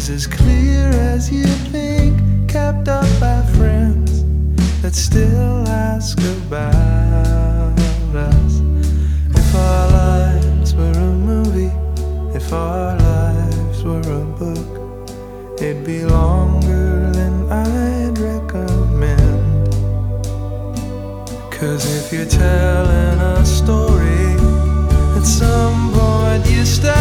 is as clear as you think, kept up by friends that still ask about us. If our lives were a movie, if our lives were a book, it'd be longer than I'd recommend. 'Cause if you're telling a story, at some point you stop